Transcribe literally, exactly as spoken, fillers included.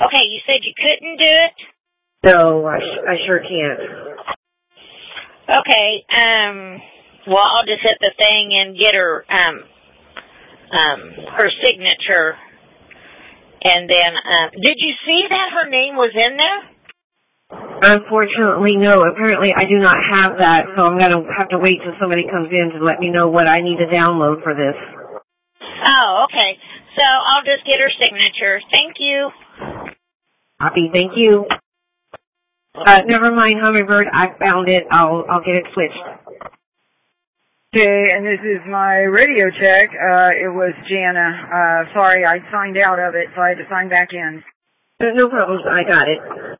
Okay, you said you couldn't do it? No, I, I sure can't. Okay, um, well, I'll just hit the thing and get her, um, um, her signature. And then, um, did you see that her name was in there? Unfortunately, no. Apparently, I do not have that, so I'm going to have to wait till somebody comes in to let me know what I need to download for this. Oh, okay. So I'll just get her signature. Thank you. Copy. Thank you. Uh, never mind, Hummingbird. I found it. I'll I'll get it switched. Okay, and this is my radio check. Uh, it was Jana. Uh, sorry, I signed out of it, so I had to sign back in. No problem. I got it.